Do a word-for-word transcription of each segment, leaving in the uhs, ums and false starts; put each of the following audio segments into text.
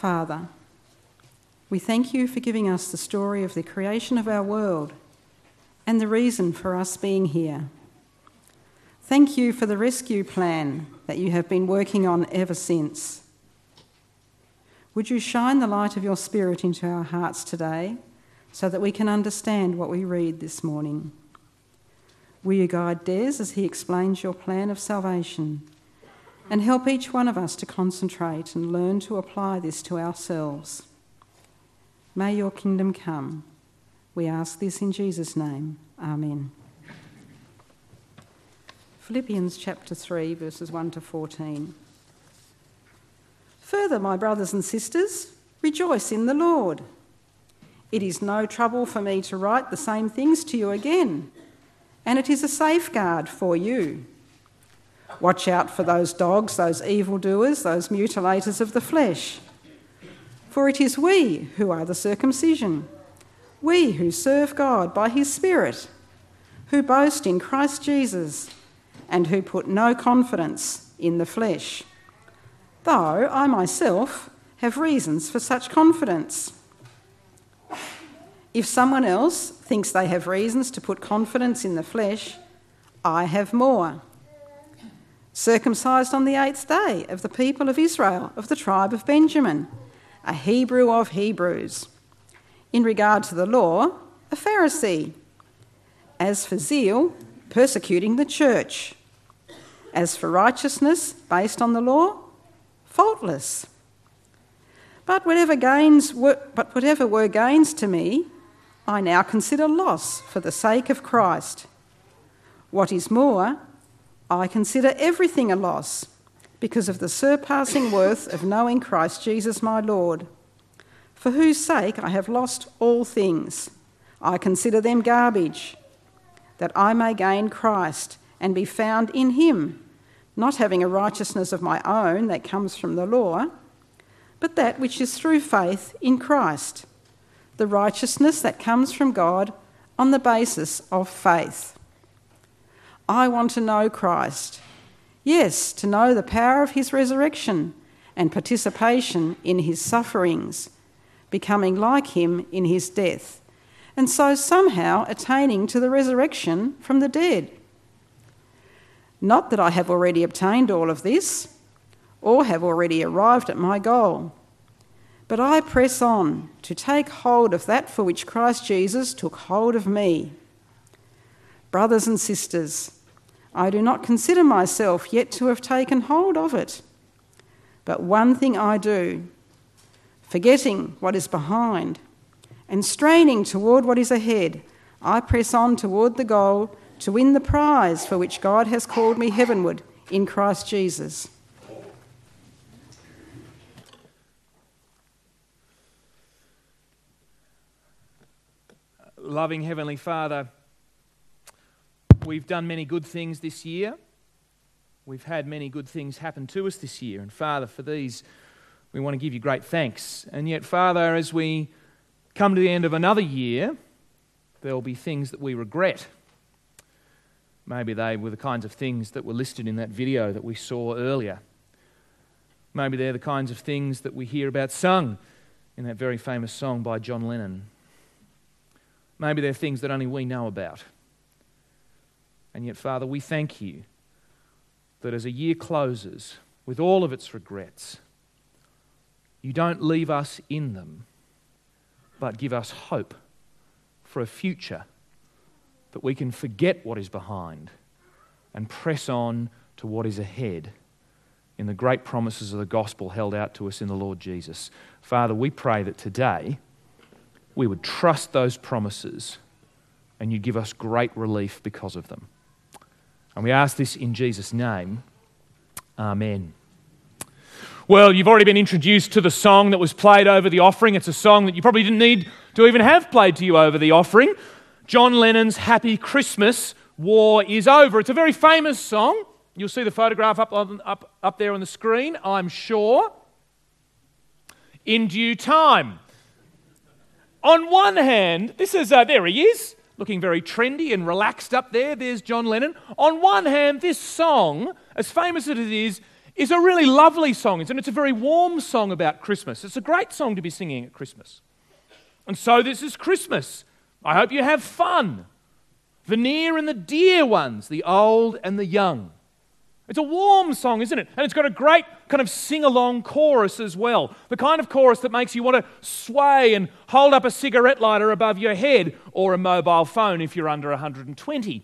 Father, we thank you for giving us the story of the creation of our world and the reason for us being here. Thank you for the rescue plan that you have been working on ever since. Would you shine the light of your Spirit into our hearts today so that we can understand what we read this morning? Will you guide Des as he explains your plan of salvation and help each one of us to concentrate and learn to apply this to ourselves? May your kingdom come. We ask this in Jesus' name. Amen. Philippians chapter three, verses one to fourteen. Further, my brothers and sisters, rejoice in the Lord. It is no trouble for me to write the same things to you again, and it is a safeguard for you. Watch out for those dogs, those evildoers, those mutilators of the flesh. For it is we who are the circumcision, we who serve God by his Spirit, who boast in Christ Jesus, and who put no confidence in the flesh, though I myself have reasons for such confidence. If someone else thinks they have reasons to put confidence in the flesh, I have more. Circumcised on the eighth day of the people of Israel, of the tribe of Benjamin, a Hebrew of Hebrews. In regard to the law, a Pharisee. As for zeal, persecuting the church. As for righteousness based on the law, faultless. But whatever gains were, but whatever were gains to me, I now consider loss for the sake of Christ. What is more, I consider everything a loss because of the surpassing worth of knowing Christ Jesus my Lord, for whose sake I have lost all things. I consider them garbage, that I may gain Christ and be found in him, not having a righteousness of my own that comes from the law, but that which is through faith in Christ, the righteousness that comes from God on the basis of faith. I want to know Christ, yes, to know the power of his resurrection and participation in his sufferings, becoming like him in his death, and so somehow attaining to the resurrection from the dead. Not that I have already obtained all of this, or have already arrived at my goal, but I press on to take hold of that for which Christ Jesus took hold of me. Brothers and sisters, I do not consider myself yet to have taken hold of it, but one thing I do, forgetting what is behind and straining toward what is ahead, I press on toward the goal to win the prize for which God has called me heavenward in Christ Jesus. Loving Heavenly Father, we've done many good things this year. We've had many good things happen to us this year. And Father, for these, we want to give you great thanks. And yet, Father, as we come to the end of another year, there'll be things that we regret. Maybe they were the kinds of things that were listed in that video that we saw earlier. Maybe they're the kinds of things that we hear about sung in that very famous song by John Lennon. Maybe they're things that only we know about. And yet, Father, we thank you that as a year closes with all of its regrets, you don't leave us in them, but give us hope for a future that we can forget what is behind and press on to what is ahead in the great promises of the gospel held out to us in the Lord Jesus. Father, we pray that today we would trust those promises and you give us great relief because of them. And we ask this in Jesus' name. Amen. Well, you've already been introduced to the song that was played over the offering. It's a song that you probably didn't need to even have played to you over the offering. John Lennon's Happy Christmas, War is Over. It's a very famous song. You'll see the photograph up, on, up, up there on the screen, I'm sure. In due time. On one hand, this is, uh, there he is, looking very trendy and relaxed up there. There's John Lennon. On one hand, this song, as famous as it is, is a really lovely song, and it's a very warm song about Christmas. It's a great song to be singing at Christmas. And so this is Christmas. I hope you have fun. The near and the dear ones, the old and the young. It's a warm song, isn't it? And it's got a great kind of sing-along chorus as well. The kind of chorus that makes you want to sway and hold up a cigarette lighter above your head, or a mobile phone if you're under one hundred twenty.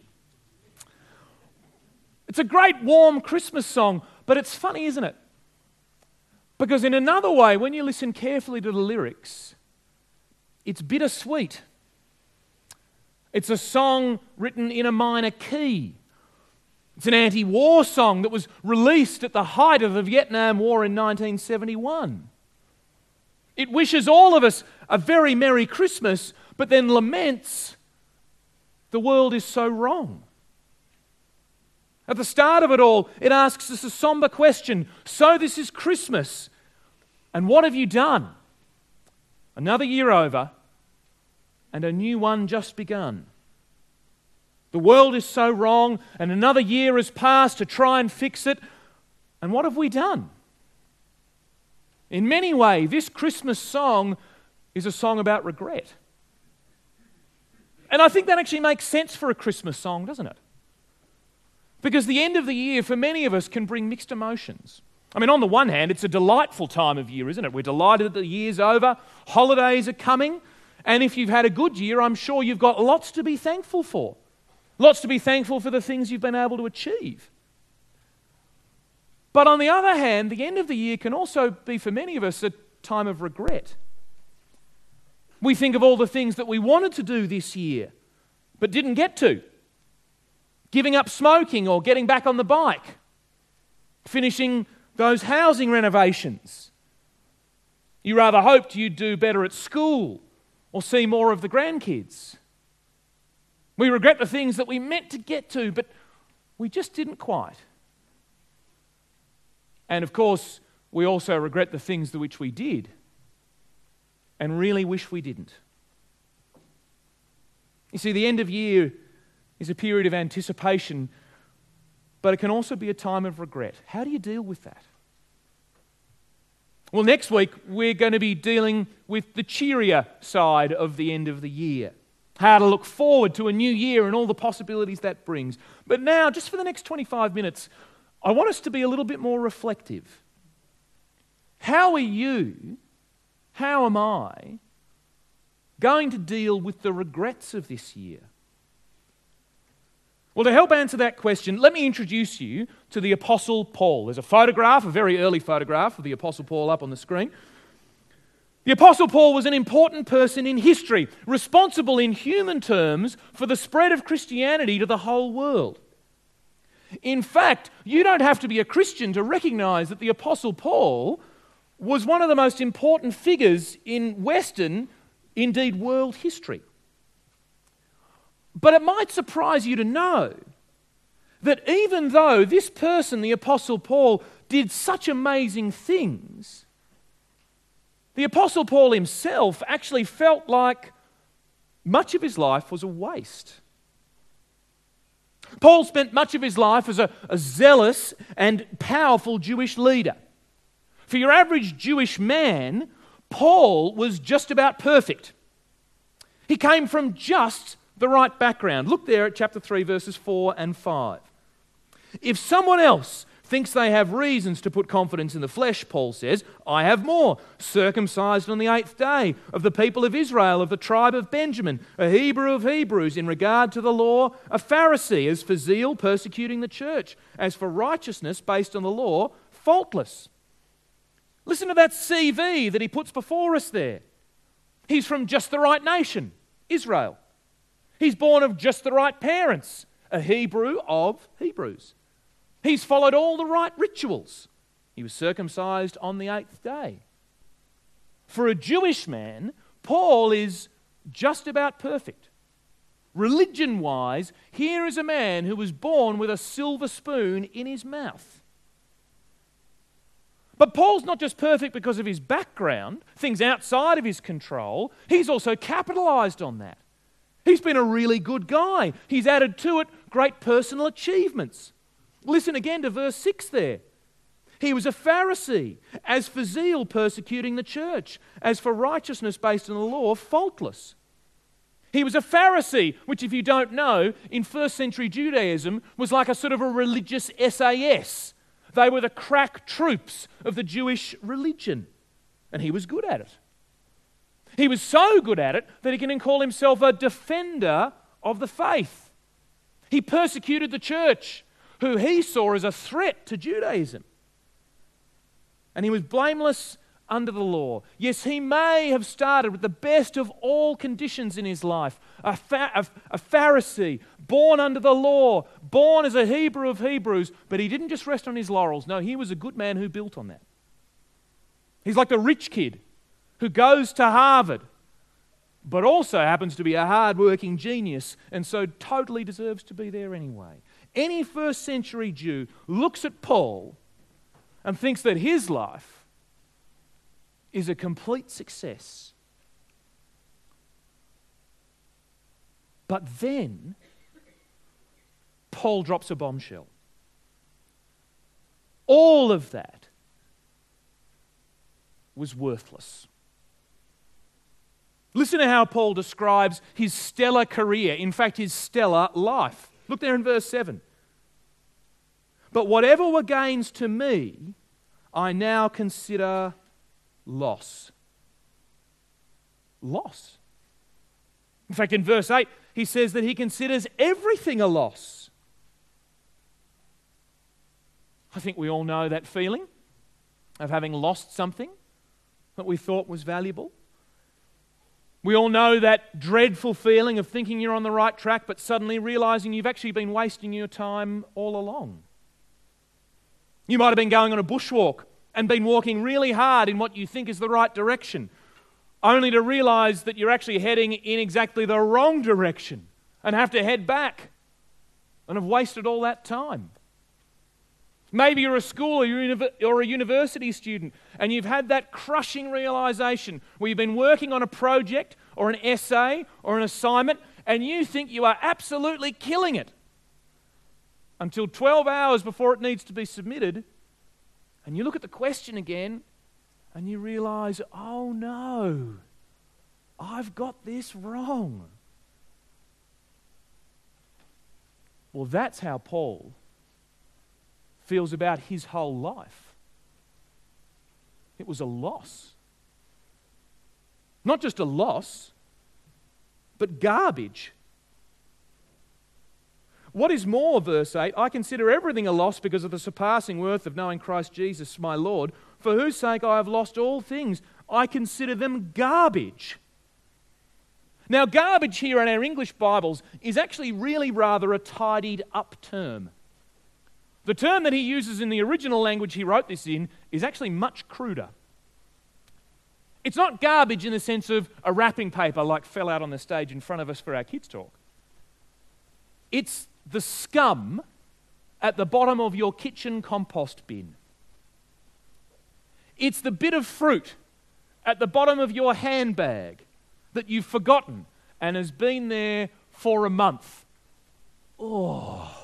It's a great warm Christmas song, but it's funny, isn't it? Because in another way, when you listen carefully to the lyrics, it's bittersweet. It's a song written in a minor key. It's an anti-war song that was released at the height of the Vietnam War in nineteen seventy-one. It wishes all of us a very Merry Christmas, but then laments the world is so wrong. At the start of it all, it asks us a somber question. So this is Christmas, and what have you done? Another year over, and a new one just begun. The world is so wrong, and another year has passed to try and fix it. And what have we done? In many ways, this Christmas song is a song about regret. And I think that actually makes sense for a Christmas song, doesn't it? Because the end of the year, for many of us, can bring mixed emotions. I mean, on the one hand, it's a delightful time of year, isn't it? We're delighted that the year's over, holidays are coming, and if you've had a good year, I'm sure you've got lots to be thankful for. Lots to be thankful for the things you've been able to achieve. But on the other hand, the end of the year can also be, for many of us, a time of regret. We think of all the things that we wanted to do this year, but didn't get to. Giving up smoking or getting back on the bike. Finishing those housing renovations. You rather hoped you'd do better at school or see more of the grandkids. We regret the things that we meant to get to, but we just didn't quite. And of course, we also regret the things to which we did and really wish we didn't. You see, the end of year is a period of anticipation, but it can also be a time of regret. How do you deal with that? Well, next week, we're going to be dealing with the cheerier side of the end of the year. How to look forward to a new year and all the possibilities that brings. But now, just for the next twenty-five minutes, I want us to be a little bit more reflective. How are you, how am I, going to deal with the regrets of this year? Well, to help answer that question, let me introduce you to the Apostle Paul. There's a photograph, a very early photograph of the Apostle Paul up on the screen. The Apostle Paul was an important person in history, responsible in human terms for the spread of Christianity to the whole world. In fact, you don't have to be a Christian to recognize that the Apostle Paul was one of the most important figures in Western, indeed world history. But it might surprise you to know that even though this person, the Apostle Paul, did such amazing things, the Apostle Paul himself actually felt like much of his life was a waste. Paul spent much of his life as a, a zealous and powerful Jewish leader. For your average Jewish man, Paul was just about perfect. He came from just the right background. Look there at chapter three, verses four and five. If someone else thinks they have reasons to put confidence in the flesh, Paul says, I have more. Circumcised on the eighth day, of the people of Israel, of the tribe of Benjamin, a Hebrew of Hebrews, in regard to the law, a Pharisee, as for zeal, persecuting the church, as for righteousness based on the law, faultless. Listen to that C V that he puts before us there. He's from just the right nation, Israel. He's born of just the right parents, a Hebrew of Hebrews. He's followed all the right rituals. He was circumcised on the eighth day. For a Jewish man, Paul is just about perfect. Religion-wise, here is a man who was born with a silver spoon in his mouth. But Paul's not just perfect because of his background, things outside of his control. He's also capitalized on that. He's been a really good guy. He's added to it great personal achievements. Listen again to verse six there. He was a Pharisee, as for zeal persecuting the church, as for righteousness based on the law, faultless. He was a Pharisee, which if you don't know, in first century Judaism was like a sort of a religious S A S. They were the crack troops of the Jewish religion, and he was good at it. He was so good at it that he can call himself a defender of the faith. He persecuted the church, who he saw as a threat to Judaism. And he was blameless under the law. Yes, he may have started with the best of all conditions in his life, a, fa- a, a Pharisee, born under the law, born as a Hebrew of Hebrews, but he didn't just rest on his laurels. No, he was a good man who built on that. He's like the rich kid who goes to Harvard, but also happens to be a hard-working genius and so totally deserves to be there anyway. Any first century Jew looks at Paul and thinks that his life is a complete success. But then Paul drops a bombshell. All of that was worthless. Listen to how Paul describes his stellar career, in fact, his stellar life. Look there in verse seven. But whatever were gains to me, I now consider loss. Loss. In fact, in verse eight, he says that he considers everything a loss. I think we all know that feeling of having lost something that we thought was valuable. We all know that dreadful feeling of thinking you're on the right track but suddenly realizing you've actually been wasting your time all along. You might have been going on a bushwalk and been walking really hard in what you think is the right direction, only to realize that you're actually heading in exactly the wrong direction and have to head back and have wasted all that time. Maybe you're a school or you're or a university student and you've had that crushing realization where you've been working on a project or an essay or an assignment and you think you are absolutely killing it until twelve hours before it needs to be submitted, and you look at the question again and you realize, oh no, I've got this wrong. Well, that's how Paul feels about his whole life. It was a loss. Not just a loss, but garbage. What is more, verse eight, I consider everything a loss because of the surpassing worth of knowing Christ Jesus my Lord, for whose sake I have lost all things. I consider them garbage. Now, garbage here in our English Bibles is actually really rather a tidied up term. The term that he uses in the original language he wrote this in is actually much cruder. It's not garbage in the sense of a wrapping paper like fell out on the stage in front of us for our kids' talk. It's the scum at the bottom of your kitchen compost bin. It's the bit of fruit at the bottom of your handbag that you've forgotten and has been there for a month. Oh.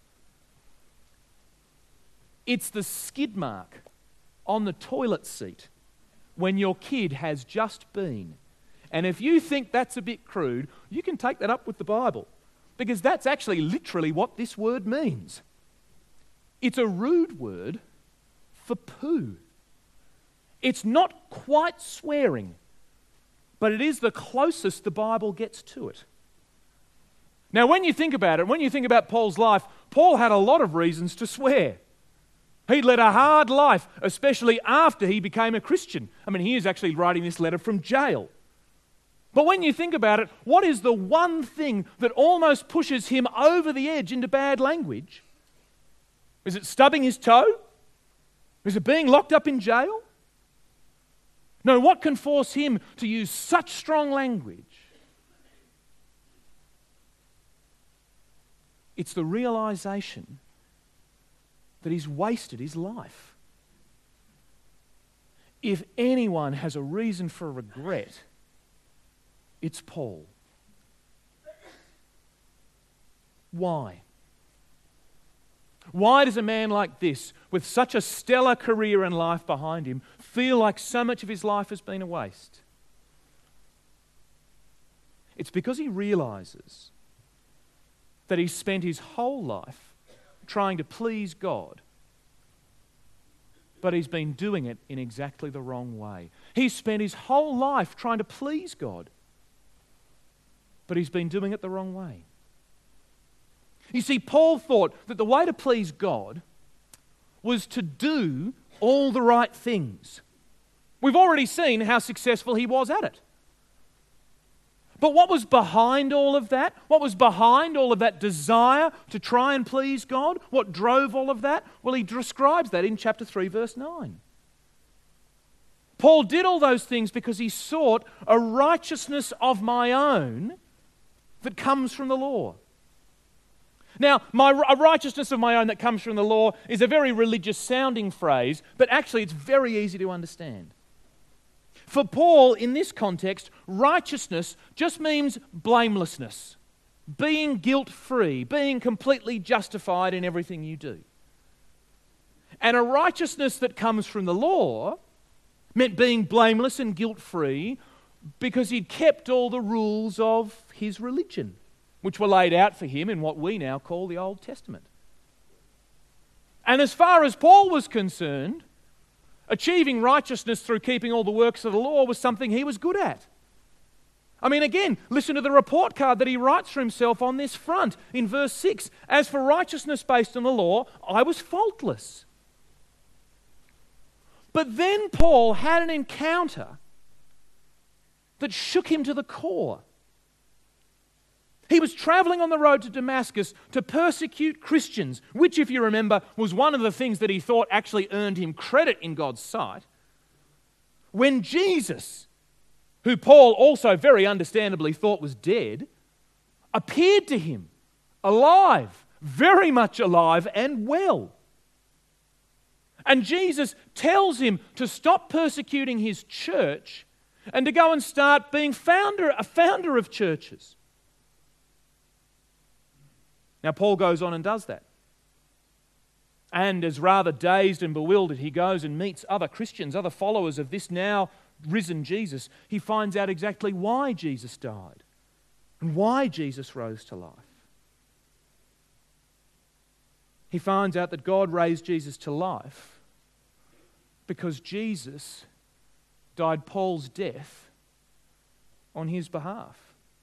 It's the skid mark on the toilet seat when your kid has just been. And if you think that's a bit crude, you can take that up with the Bible, because that's actually literally what this word means. It's a rude word for poo. It's not quite swearing, but it is the closest the Bible gets to it. Now, when you think about it, when you think about Paul's life, Paul had a lot of reasons to swear. He led a hard life, especially after he became a Christian. I mean, he is actually writing this letter from jail. But when you think about it, what is the one thing that almost pushes him over the edge into bad language? Is it stubbing his toe? Is it being locked up in jail? No, what can force him to use such strong language? It's the realization that he's wasted his life. If anyone has a reason for regret, it's Paul. Why? Why does a man like this, with such a stellar career and life behind him, feel like so much of his life has been a waste? It's because he realizes that he's spent his whole life trying to please God, but he's been doing it in exactly the wrong way. He's spent his whole life trying to please God, but he's been doing it the wrong way. You see, Paul thought that the way to please God was to do all the right things. We've already seen how successful he was at it. But what was behind all of that? What was behind all of that desire to try and please God? What drove all of that? Well, he describes that in chapter three, verse nine. Paul did all those things because he sought a righteousness of my own that comes from the law. Now, my, a righteousness of my own that comes from the law is a very religious sounding phrase, but actually it's very easy to understand. For Paul, in this context, righteousness just means blamelessness, being guilt-free, being completely justified in everything you do. And a righteousness that comes from the law meant being blameless and guilt-free because he'd kept all the rules of his religion, which were laid out for him in what we now call the Old Testament. And as far as Paul was concerned, achieving righteousness through keeping all the works of the law was something he was good at. I mean, again, listen to the report card that he writes for himself on this front in verse six. As for righteousness based on the law, I was faultless. But then Paul had an encounter that shook him to the core. He was travelling on the road to Damascus to persecute Christians, which, if you remember, was one of the things that he thought actually earned him credit in God's sight, when Jesus, who Paul also very understandably thought was dead, appeared to him, alive, very much alive and well. And Jesus tells him to stop persecuting his church and to go and start being founder, a founder of churches. Now, Paul goes on and does that. And as rather dazed and bewildered, he goes and meets other Christians, other followers of this now risen Jesus. He finds out exactly why Jesus died and why Jesus rose to life. He finds out that God raised Jesus to life because Jesus died Paul's death on his behalf.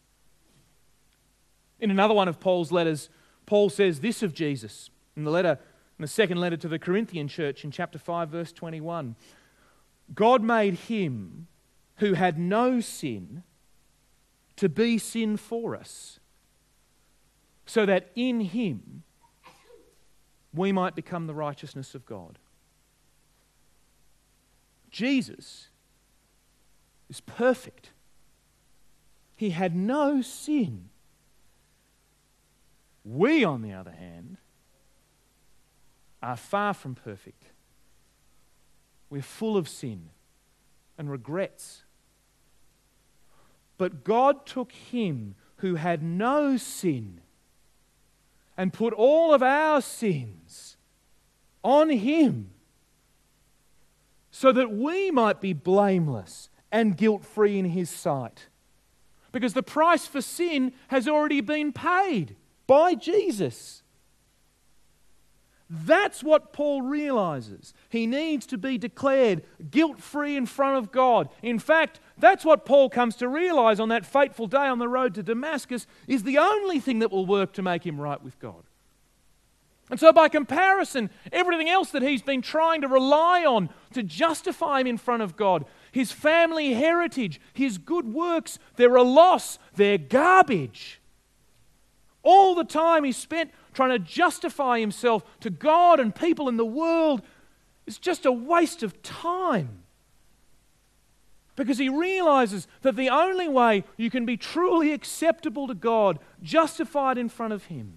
In another one of Paul's letters, Paul says this of Jesus in the letter, in the second letter to the Corinthian church in chapter five, verse twenty-one. God made him who had no sin to be sin for us, so that in him we might become the righteousness of God. Jesus is perfect. He had no sin. We, on the other hand, are far from perfect. We're full of sin and regrets. But God took him who had no sin and put all of our sins on him so that we might be blameless and guilt-free in his sight. Because the price for sin has already been paid by Jesus. That's what Paul realizes. He needs to be declared guilt-free in front of God. In fact, that's what Paul comes to realize on that fateful day on the road to Damascus is the only thing that will work to make him right with God. And so by comparison, everything else that he's been trying to rely on to justify him in front of God, his family heritage, his good works, they're a loss, they're garbage. All the time he spent trying to justify himself to God and people in the world is just a waste of time. Because he realizes that the only way you can be truly acceptable to God, justified in front of him,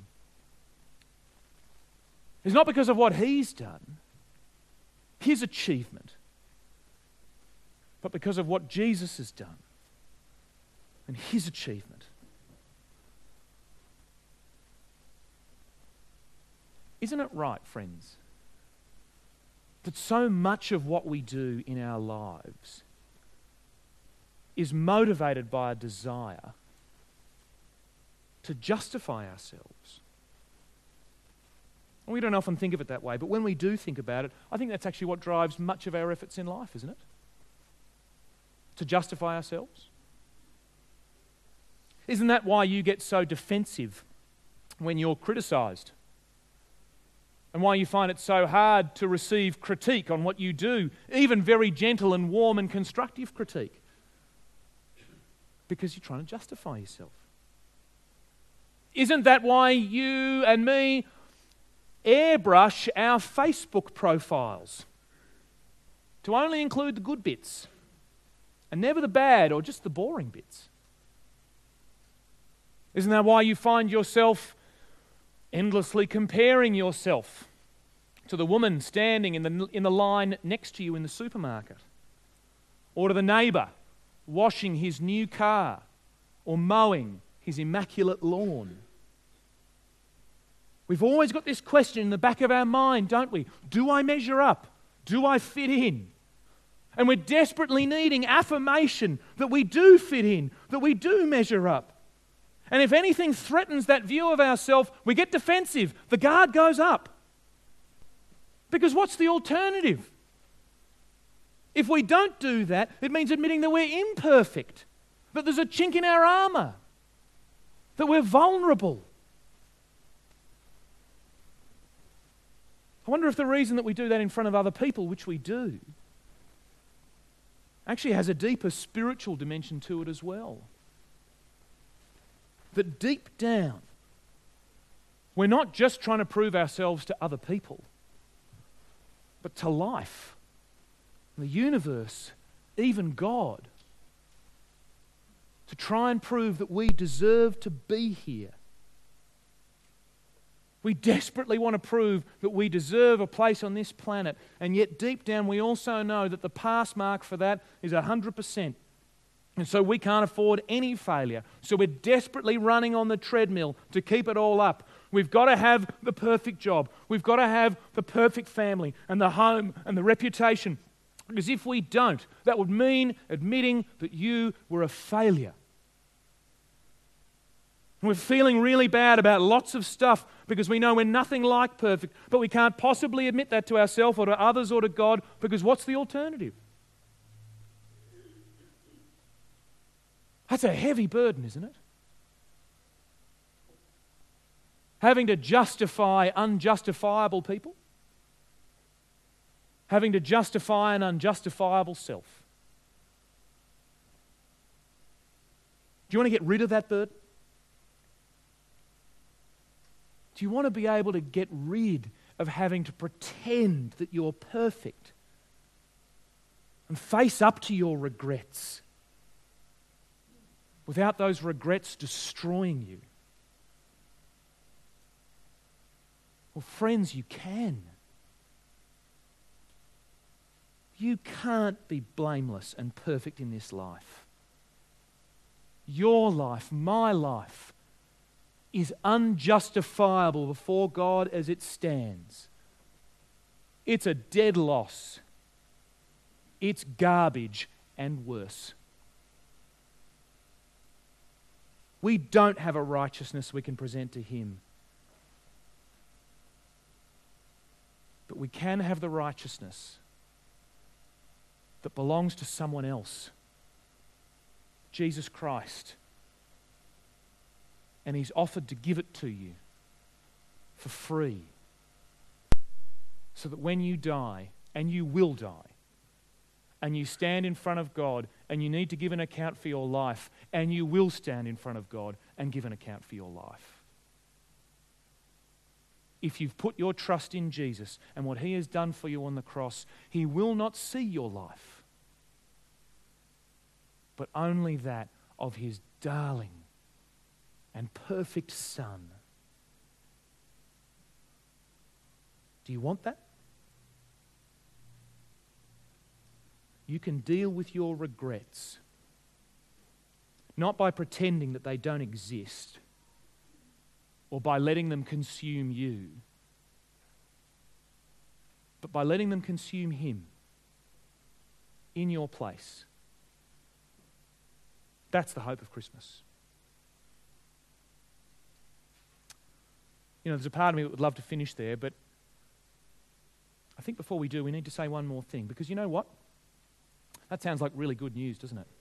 is not because of what he's done, his achievement, but because of what Jesus has done and his achievement. Isn't it right, friends, that so much of what we do in our lives is motivated by a desire to justify ourselves? We don't often think of it that way, but when we do think about it, I think that's actually what drives much of our efforts in life, isn't it? To justify ourselves. Isn't that why you get so defensive when you're criticised? And why you find it so hard to receive critique on what you do, even very gentle and warm and constructive critique? Because you're trying to justify yourself. Isn't that why you and me airbrush our Facebook profiles to only include the good bits and never the bad or just the boring bits? Isn't that why you find yourself endlessly comparing yourself to the woman standing in the, in the line next to you in the supermarket, or to the neighbour washing his new car or mowing his immaculate lawn? We've always got this question in the back of our mind, don't we? Do I measure up? Do I fit in? And we're desperately needing affirmation that we do fit in, that we do measure up. And if anything threatens that view of ourselves, we get defensive. The guard goes up. Because what's the alternative? If we don't do that, it means admitting that we're imperfect, that there's a chink in our armour, that we're vulnerable. I wonder if the reason that we do that in front of other people, which we do, actually has a deeper spiritual dimension to it as well. That deep down, we're not just trying to prove ourselves to other people, but to life, the universe, even God, to try and prove that we deserve to be here. We desperately want to prove that we deserve a place on this planet, and yet deep down we also know that the pass mark for that is one hundred percent. And so we can't afford any failure. So we're desperately running on the treadmill to keep it all up. We've got to have the perfect job. We've got to have the perfect family and the home and the reputation. Because if we don't, that would mean admitting that you were a failure. We're feeling really bad about lots of stuff because we know we're nothing like perfect, but we can't possibly admit that to ourselves or to others or to God, because what's the alternative? That's a heavy burden, isn't it? Having to justify unjustifiable people. Having to justify an unjustifiable self. Do you want to get rid of that burden? Do you want to be able to get rid of having to pretend that you're perfect and face up to your regrets without those regrets destroying you? Well, friends, you can. You can't be blameless and perfect in this life. Your life, my life, is unjustifiable before God as it stands. It's a dead loss. It's garbage and worse. We don't have a righteousness we can present to Him. But we can have the righteousness that belongs to someone else. Jesus Christ. And He's offered to give it to you for free. So that when you die, and you will die, and you stand in front of God, and you need to give an account for your life, and you will stand in front of God and give an account for your life. If you've put your trust in Jesus and what He has done for you on the cross, He will not see your life, but only that of His darling and perfect Son. Do you want that? You can deal with your regrets, not by pretending that they don't exist or by letting them consume you, but by letting them consume him in your place. That's the hope of Christmas. You know, there's a part of me that would love to finish there, but I think before we do, we need to say one more thing, because you know what? That sounds like really good news, doesn't it?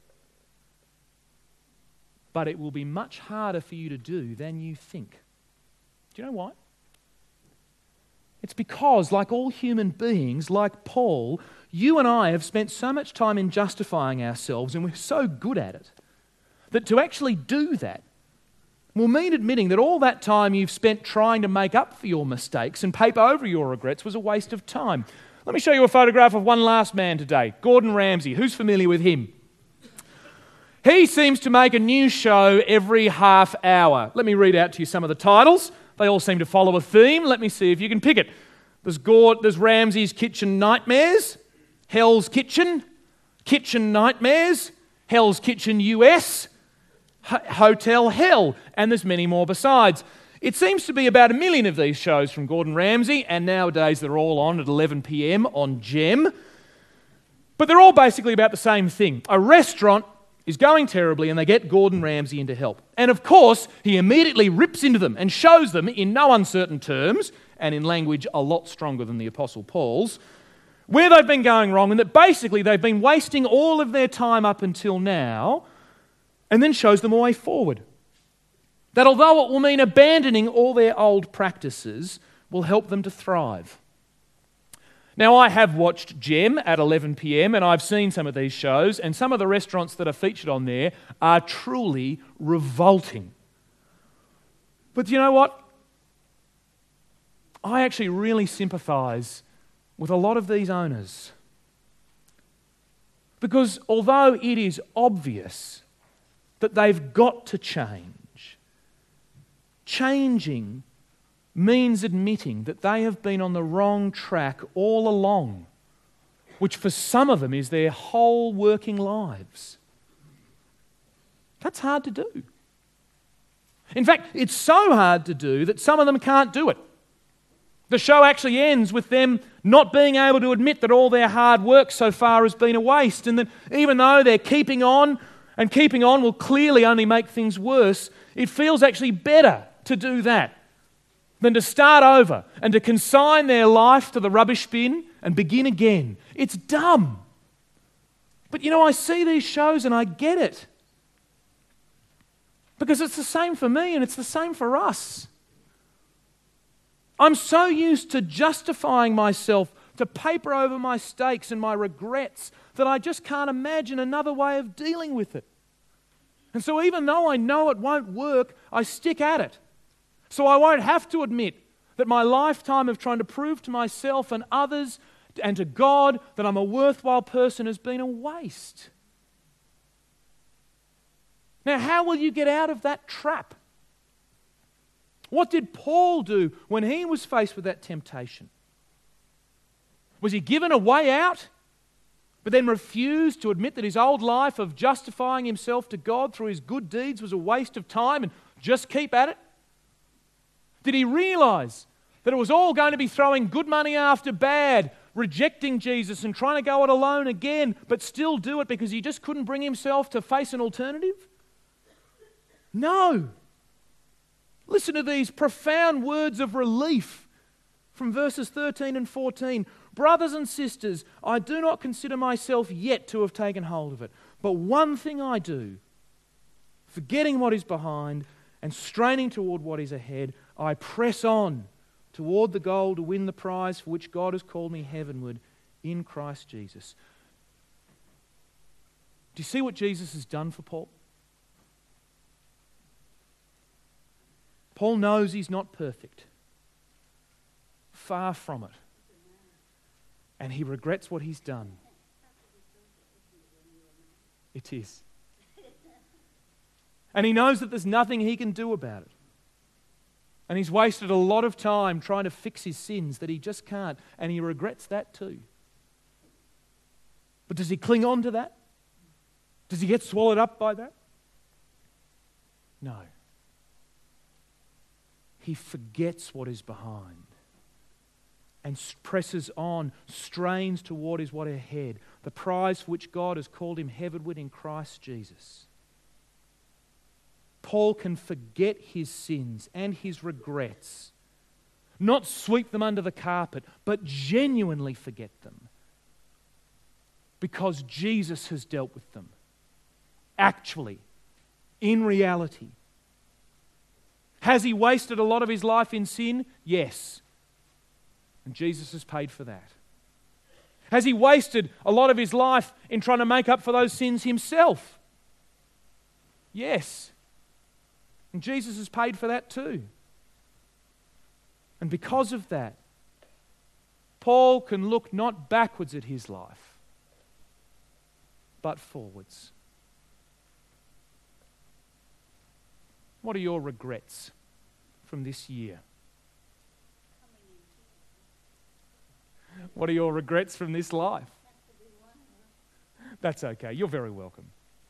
But it will be much harder for you to do than you think. Do you know why? It's because, like all human beings, like Paul, you and I have spent so much time in justifying ourselves, and we're so good at it, that to actually do that will mean admitting that all that time you've spent trying to make up for your mistakes and paper over your regrets was a waste of time. Let me show you a photograph of one last man today, Gordon Ramsay. Who's familiar with him? He seems to make a new show every half hour. Let me read out to you some of the titles. They all seem to follow a theme. Let me see if you can pick it. There's, Gord, there's Ramsay's Kitchen Nightmares, Hell's Kitchen, Kitchen Nightmares, Hell's Kitchen U S, H- Hotel Hell, and there's many more besides. It seems to be about a million of these shows from Gordon Ramsay, and nowadays they're all on at eleven p.m. on Gem. But they're all basically about the same thing. A restaurant is going terribly and they get Gordon Ramsay in to help. And of course, he immediately rips into them and shows them in no uncertain terms, and in language a lot stronger than the Apostle Paul's, where they've been going wrong and that basically they've been wasting all of their time up until now, and then shows them a way forward. That although it will mean abandoning all their old practices, will help them to thrive. Now, I have watched Gem at eleven p.m. and I've seen some of these shows, and some of the restaurants that are featured on there are truly revolting. But you know what? I actually really sympathise with a lot of these owners. Because although it is obvious that they've got to change, changing means admitting that they have been on the wrong track all along, which for some of them is their whole working lives. That's hard to do. In fact, it's so hard to do that some of them can't do it. The show actually ends with them not being able to admit that all their hard work so far has been a waste, and that even though they're keeping on, and keeping on will clearly only make things worse, it feels actually better to do that than to start over and to consign their life to the rubbish bin and begin again. It's dumb. But you know, I see these shows and I get it. Because it's the same for me and it's the same for us. I'm so used to justifying myself, to paper over my mistakes and my regrets, that I just can't imagine another way of dealing with it. And so even though I know it won't work, I stick at it. So I won't have to admit that my lifetime of trying to prove to myself and others and to God that I'm a worthwhile person has been a waste. Now, how will you get out of that trap? What did Paul do when he was faced with that temptation? Was he given a way out, but then refused to admit that his old life of justifying himself to God through his good deeds was a waste of time and just keep at it? Did he realise that it was all going to be throwing good money after bad, rejecting Jesus and trying to go it alone again, but still do it because he just couldn't bring himself to face an alternative? No. Listen to these profound words of relief from verses thirteen and fourteen. Brothers and sisters, I do not consider myself yet to have taken hold of it, but one thing I do, forgetting what is behind and straining toward what is ahead, I press on toward the goal to win the prize for which God has called me heavenward in Christ Jesus. Do you see what Jesus has done for Paul? Paul knows he's not perfect. Far from it. And he regrets what he's done. It is. And he knows that there's nothing he can do about it. And he's wasted a lot of time trying to fix his sins that he just can't. And he regrets that too. But does he cling on to that? Does he get swallowed up by that? No. He forgets what is behind and presses on, strains toward his what ahead, the prize for which God has called him heavenward in Christ Jesus. Paul can forget his sins and his regrets, not sweep them under the carpet, but genuinely forget them, because Jesus has dealt with them, actually, in reality. Has he wasted a lot of his life in sin? Yes. And Jesus has paid for that. Has he wasted a lot of his life in trying to make up for those sins himself? Yes. And Jesus has paid for that too. And because of that, Paul can look not backwards at his life, but forwards. What are your regrets from this year? What are your regrets from this life? That's okay. You're very welcome.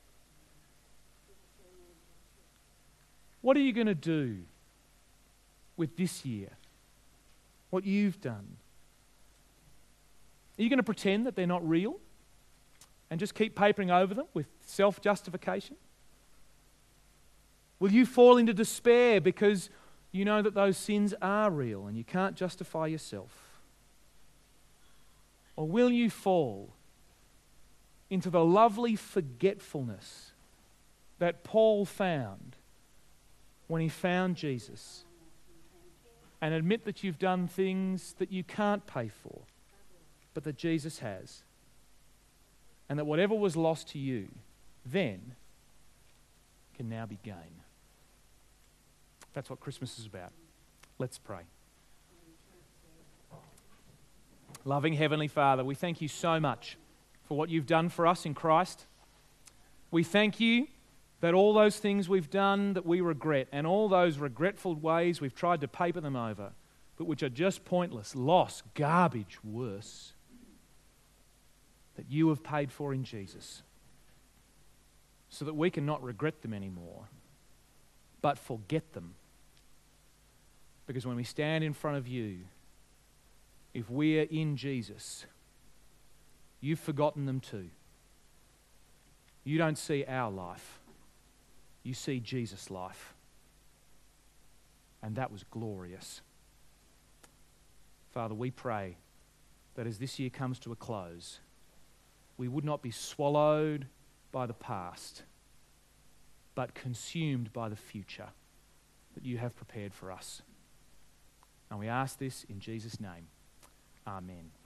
What are you going to do with this year? What you've done? Are you going to pretend that they're not real and just keep papering over them with self-justification? Will you fall into despair because you know that those sins are real and you can't justify yourself? Or will you fall into the lovely forgetfulness that Paul found when he found Jesus, and admit that you've done things that you can't pay for, but that Jesus has, and that whatever was lost to you then can now be gain? That's what Christmas is about. Let's pray. Loving Heavenly Father, we thank you so much for what you've done for us in Christ. We thank you that all those things we've done that we regret, and all those regretful ways we've tried to paper them over, but which are just pointless, lost, garbage, worse, that you have paid for in Jesus, so that we can not regret them anymore, but forget them. Because when we stand in front of you, if we're in Jesus, you've forgotten them too. You don't see our life. You see Jesus' life. And that was glorious. Father, we pray that as this year comes to a close, we would not be swallowed by the past, but consumed by the future that you have prepared for us. And we ask this in Jesus' name. Amen.